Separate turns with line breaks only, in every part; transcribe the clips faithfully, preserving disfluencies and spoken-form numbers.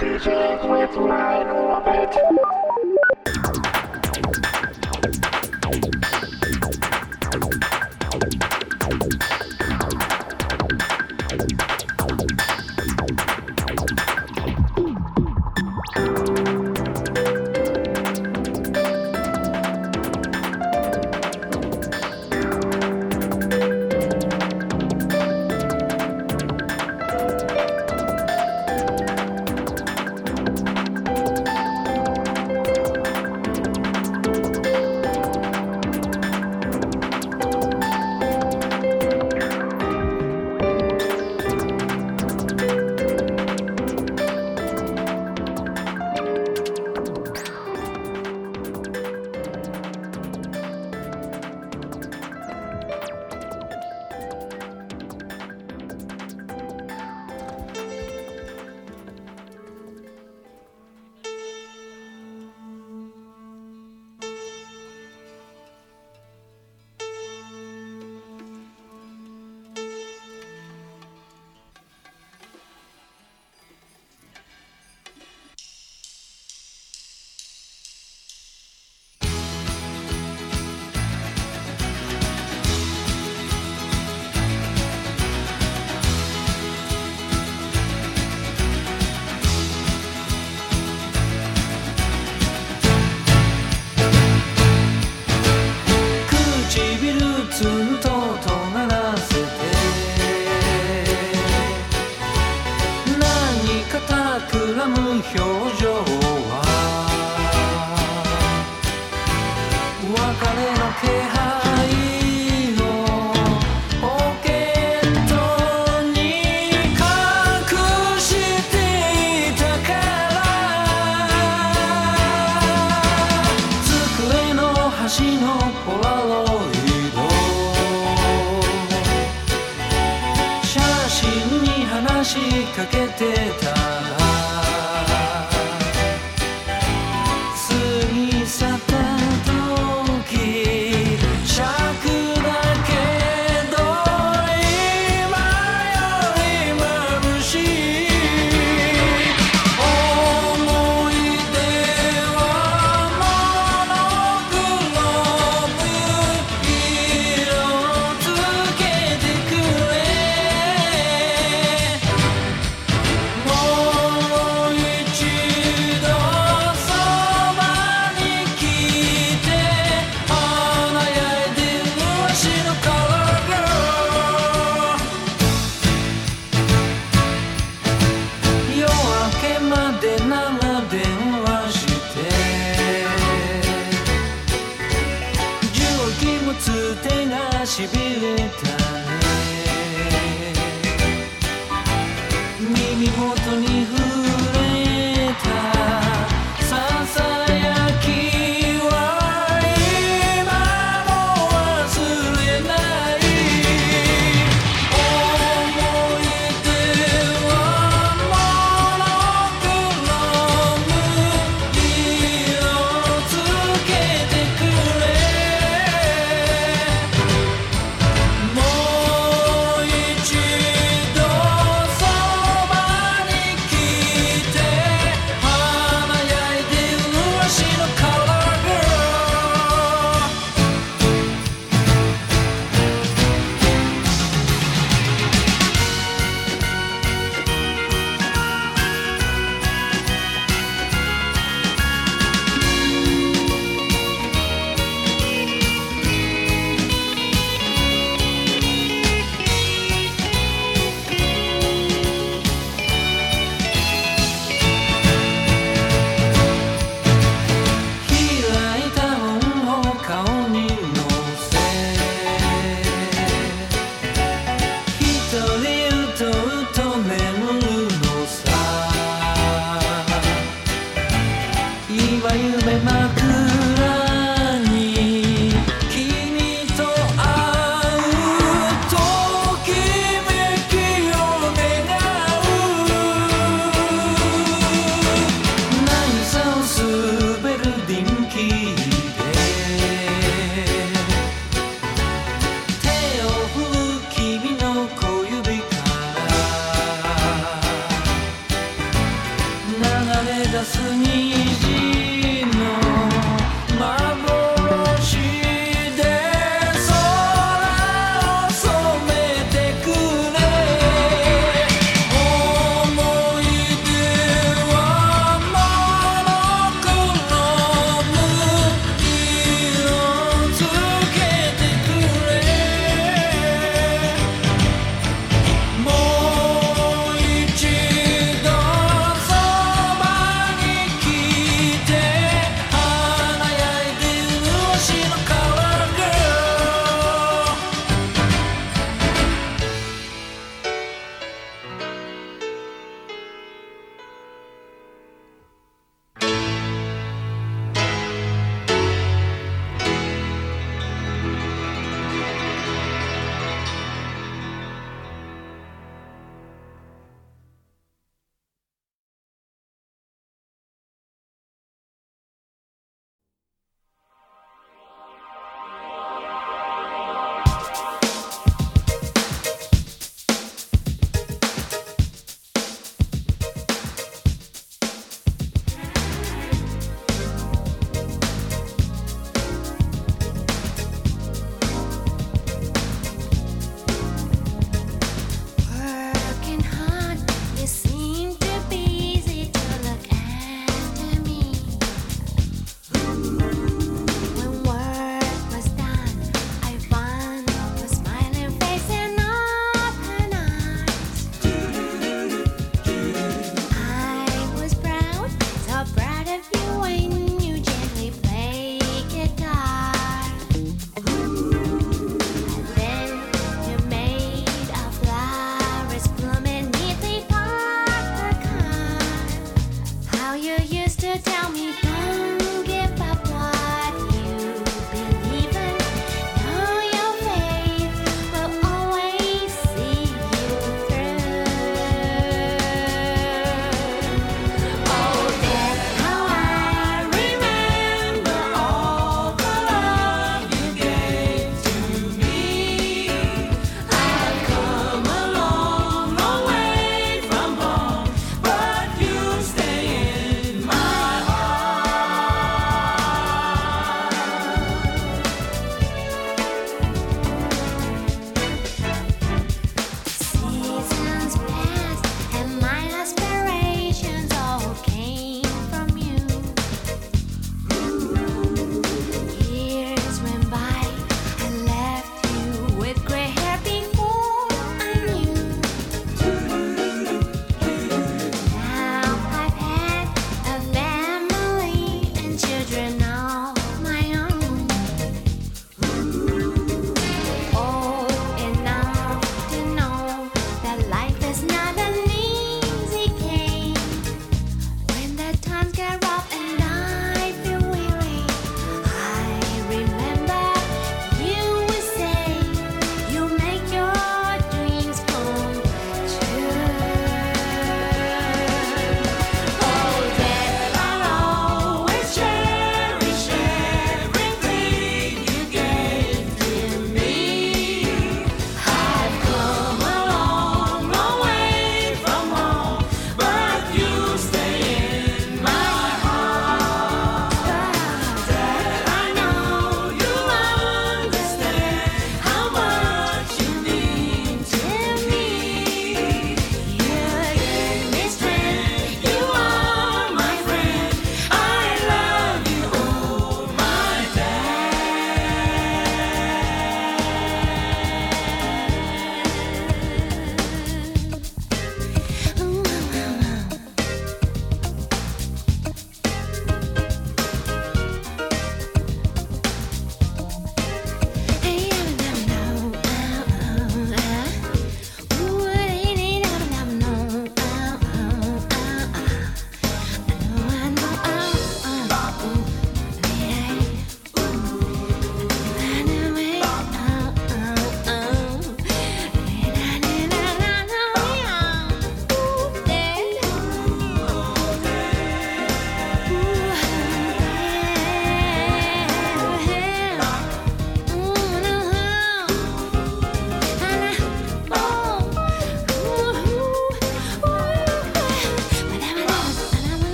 D Js with my orbit.
出す虹の幻で空を染めてくれ思い出はモノクローム色つけてくれもう一度そばに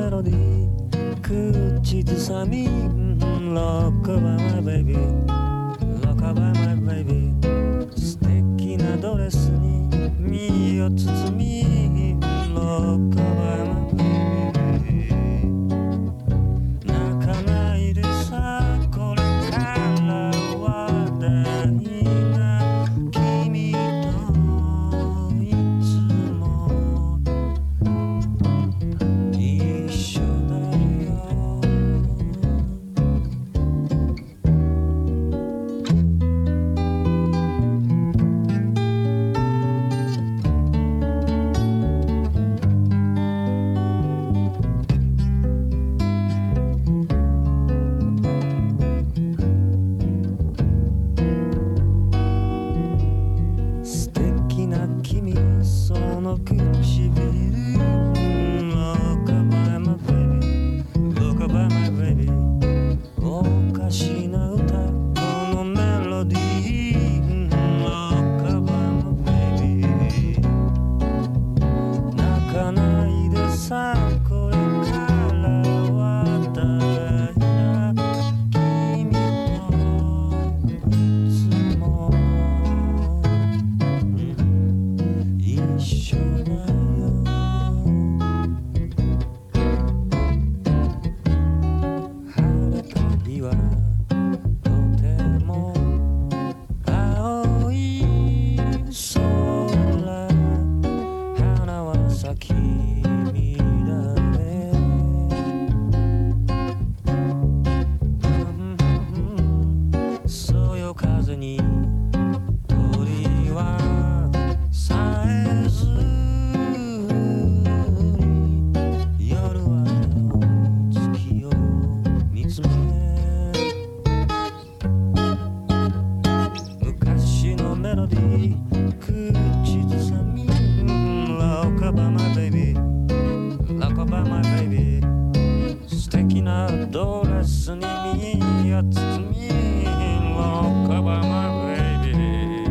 メロディー口ずさみ Rockabye my baby Rockabye my baby 素敵なドレスに身を包み Rockabye my baby 泣かないでさこれからは大事な君といつも一緒だよ素敵な君その唇 Rockabye my baby Rockabye my baby おかしな歌このメロディー Rockabye my baby 泣かないでさこれからは大事な君といつも一緒だよ晴れた日はとても青い空花は咲き乱れそよ風に鳥はさえずに夜は月を見つめ昔のメロディー口ずさみ Rockabye my baby Rockabye my baby 素敵なドレスに身を包み Rockabye my baby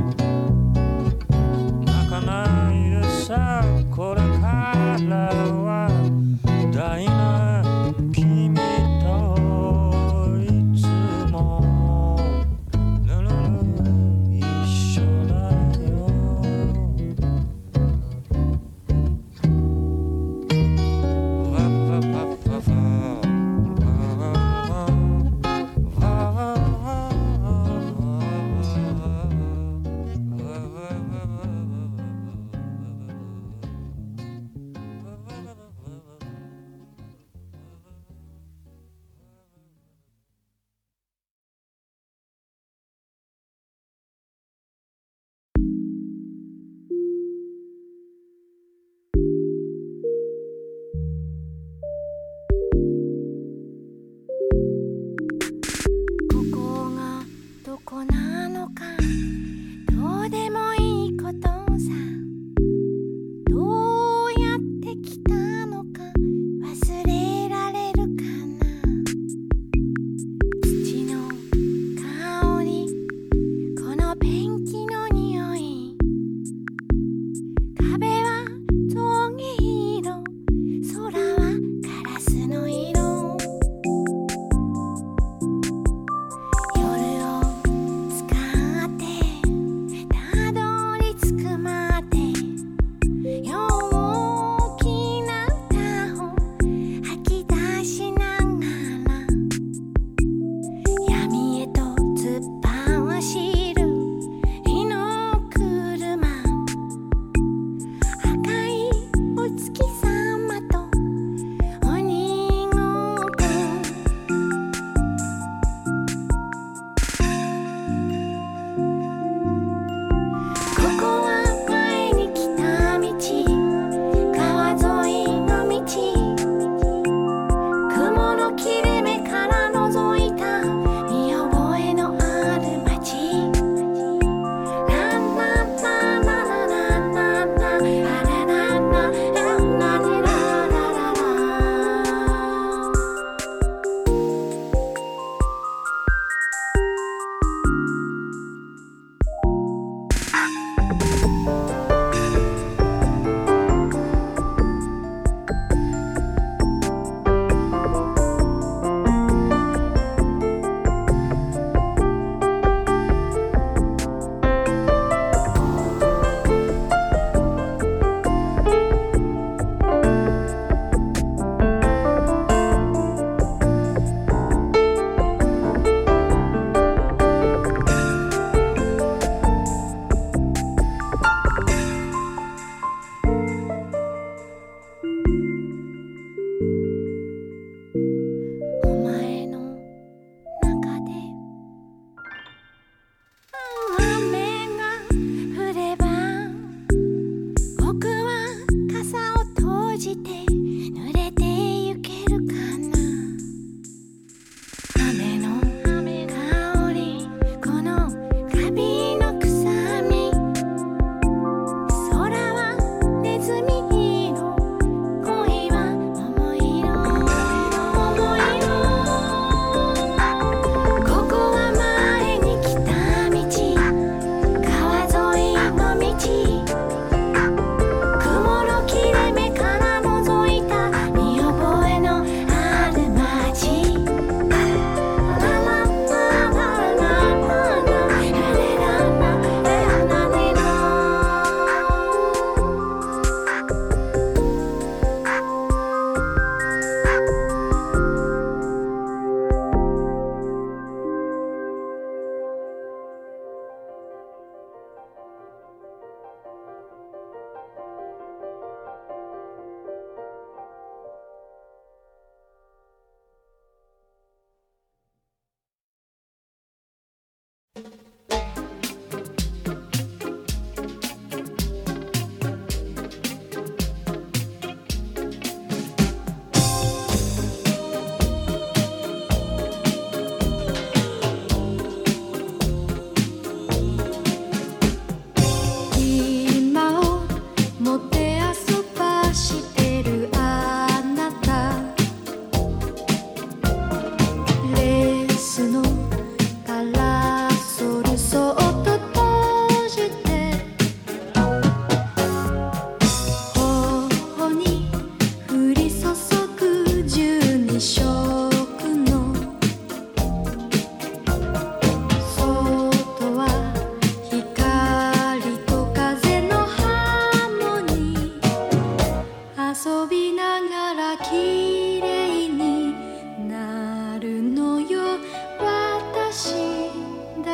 泣かないでさこれからは大事な君といつもぬぬぬ一緒だよわわわわ
ここがどこなのかどうでもいいことさどうやって来たのか忘れられるかな土の香りこのペンキの匂い壁は峠色空はカラスの色夜を使ってたどり着くまで陽気な歌を吐き出しながら闇へと突っ走る火の車赤いお月様と鬼ごっこここは前に来た道川沿いの道雲の切れ目から覗いた見覚えのある街ランランランララランランランララランランランラララララ「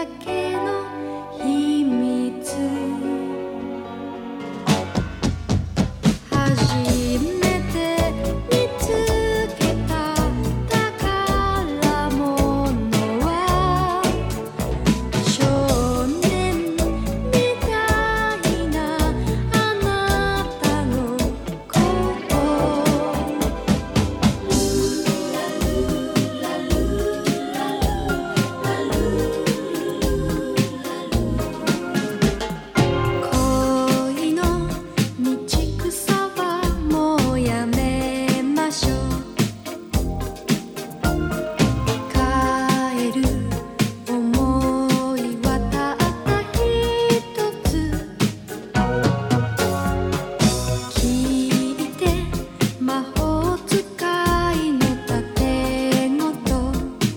けの秘密初めて見つけた宝物は少年みたいなあなたのこと恋の道草はもうやめましょう帰る想いはたった一つ聞いて魔法使いの盾ごと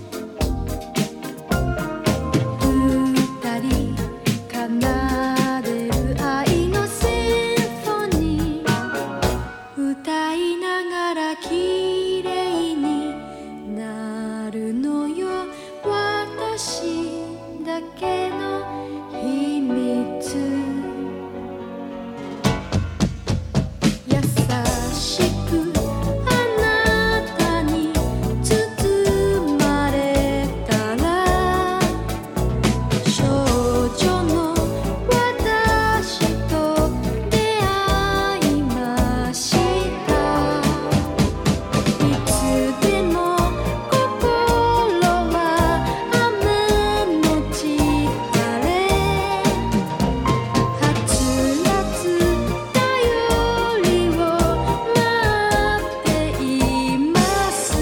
二人奏でる愛のシンフォニー歌いながら綺麗になるのよ私だけの秘密優しくあなたに包まれたら少女の私と出会いましたいつでも心は雨のち晴れはつらつ頼りを待っています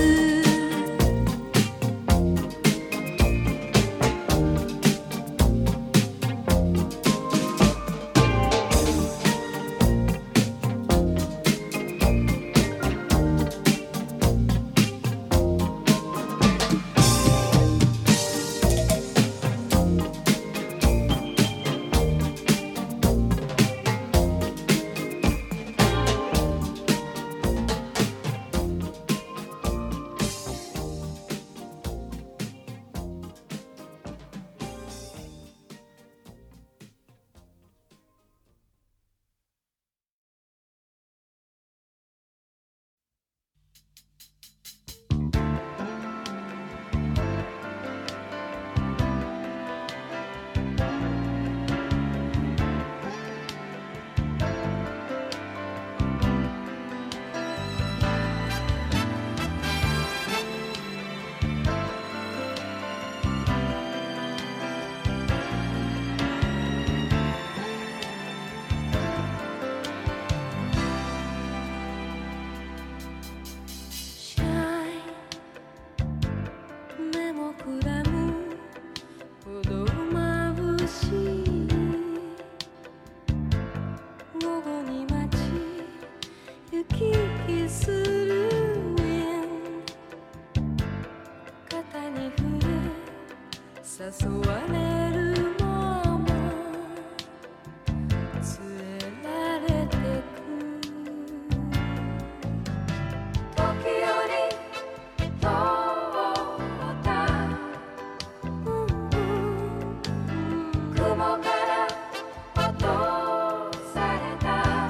シャイ目もくらむほど眩しい午後に街行き来する縁肩に触れ誘われるまま連れられてく時より遠った雲から落とされた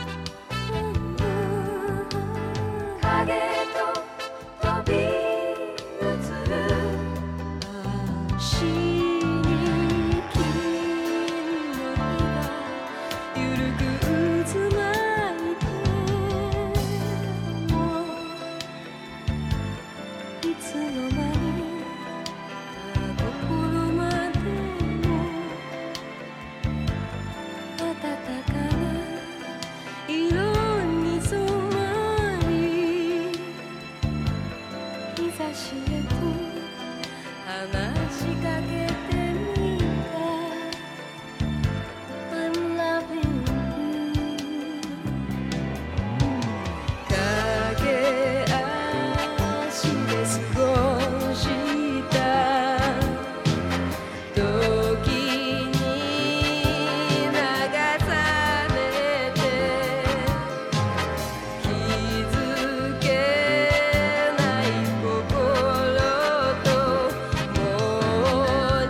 影と飛び移る足に金の日がゆるく渦巻いてもいつの間にか心までも暖かな色に染まり日差しへと話しかけてみた I'm loving you 駆け足で過ごした時に流されて気づけない心ともう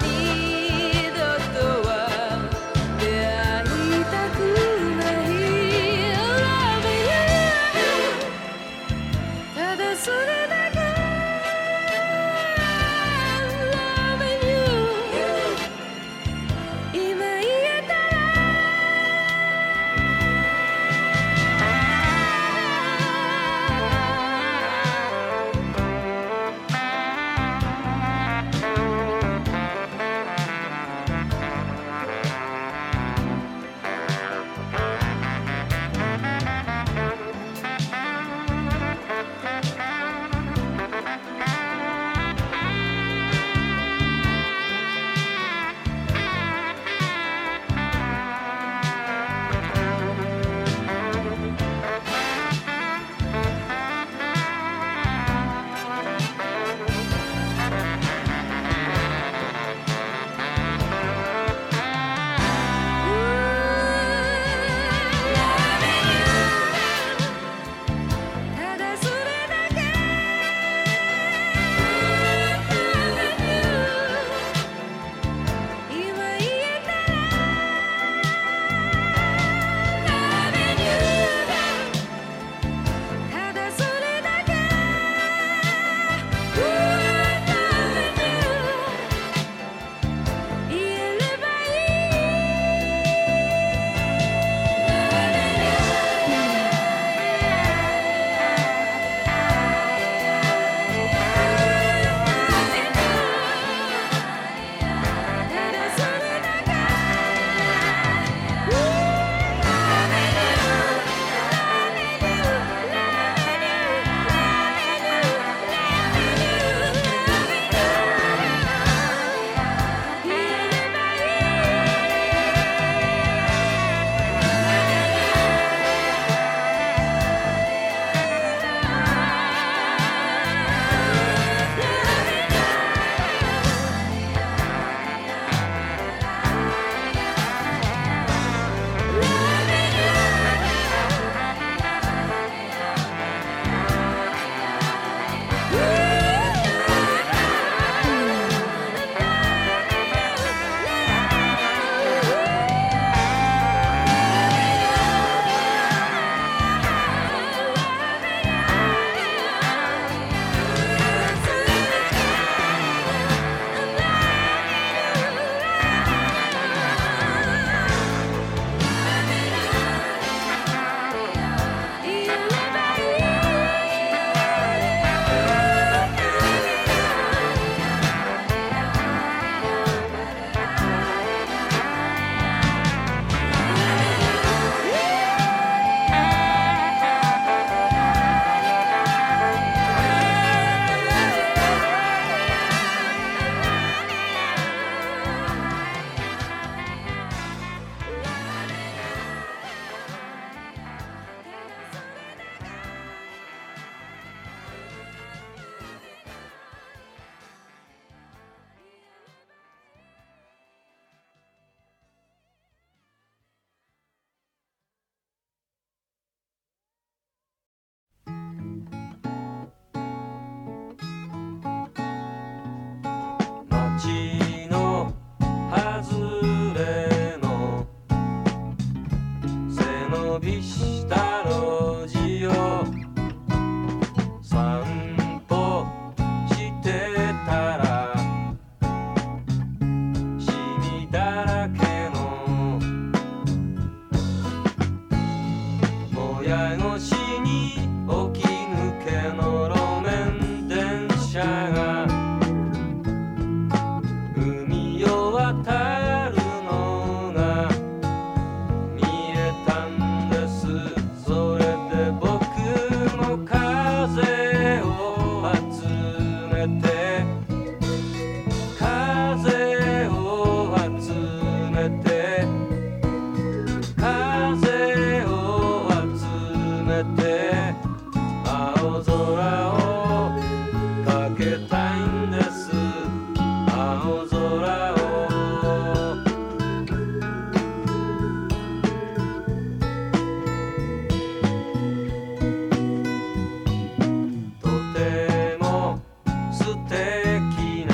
敵な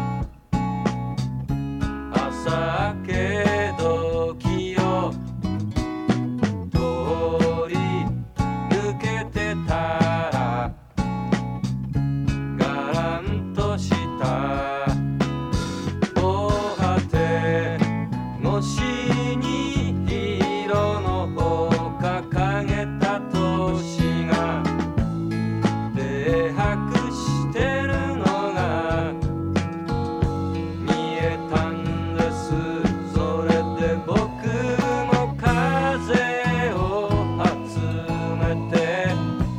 朝明け時よ通り抜けてたらがらんとした防波堤越しに色の方掲げた年が停泊してるのが見えたんです。それで僕も風を集めて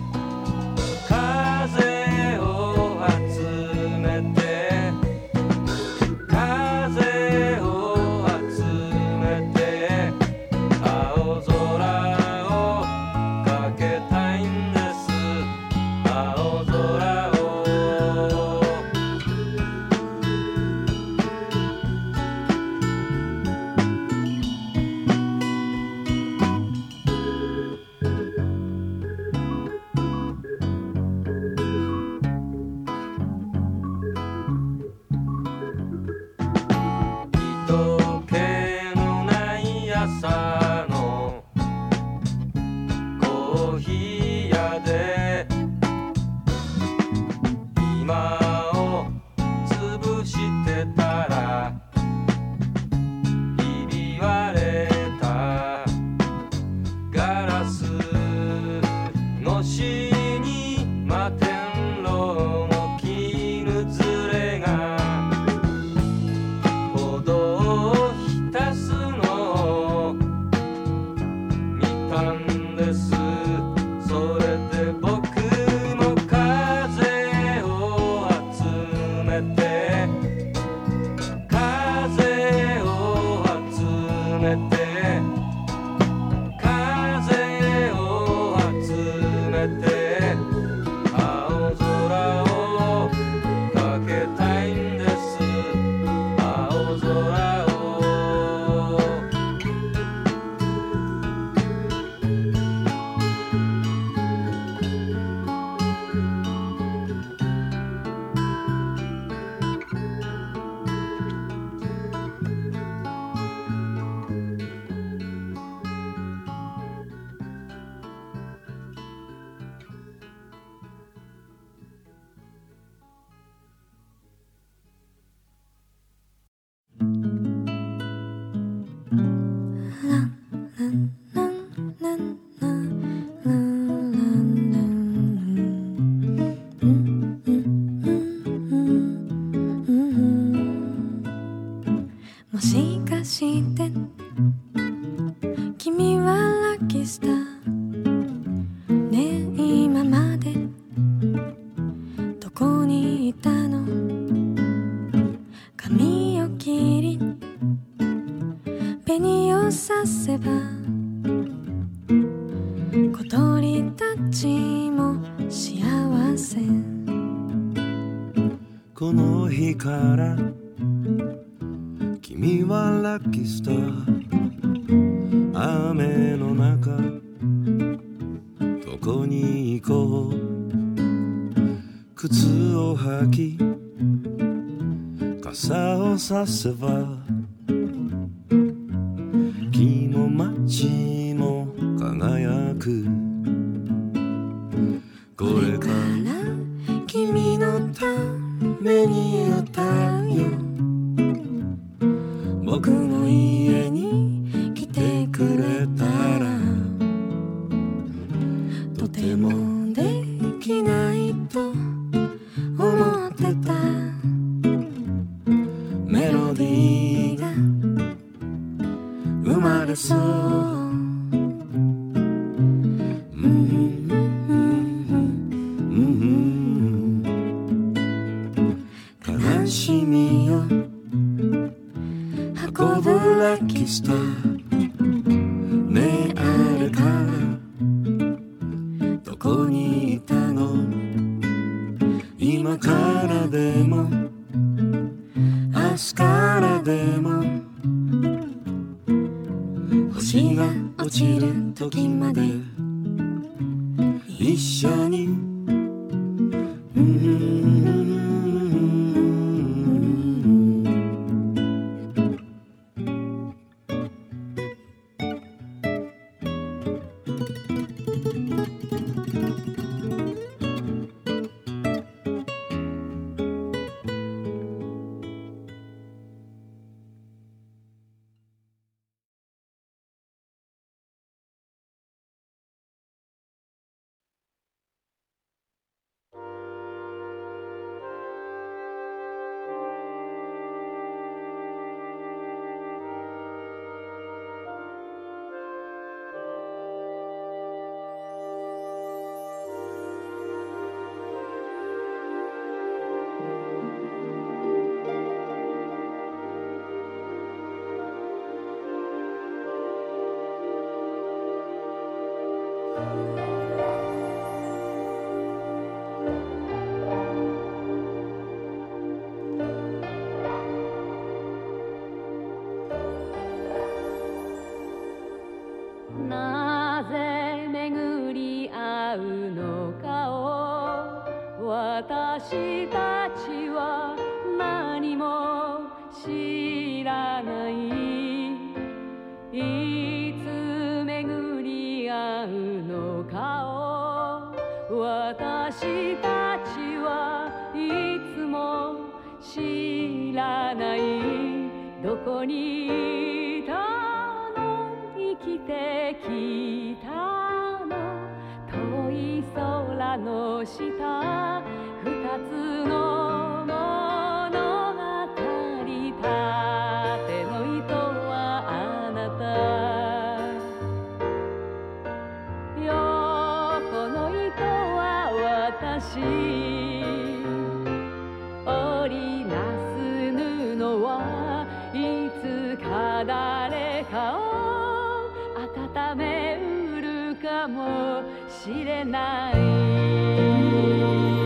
風を集めて風を集めて青空をかけたいんです。青空を人気のない朝のコーヒー屋で今を潰してたらひび割れたガラス越しに摩天楼の絹ずれが歩道を浸すのを見たんです。それで僕も風を集めて風を集めて風を集めて青空をかけたいんです。青空を
もしかして君はラッキースターねえ今までどこにいたの。髪を切り紅をさせば小鳥たちも幸せ。
この日から君はラッキースター。雨の中どこに行こう。靴を履き傘をさせば木も街も輝く。これから
君のために歌うよ。僕の家に来てくれたらとてもできないと思ってたメロディーが生まれそう。悲しみを運ぶラッキースターねえあれからどこにいたの。今からでも明日からでも星が落ちる時まで一緒に、うん
私たちは何も知らない。いつ巡り合うのかを私たちはいつも知らない。どこにいたの、生きてきたの、遠い空の下、二つの物語、縦の糸はあなた、横の糸は私、織りなす布はいつか誰かを温めうるかもしれない。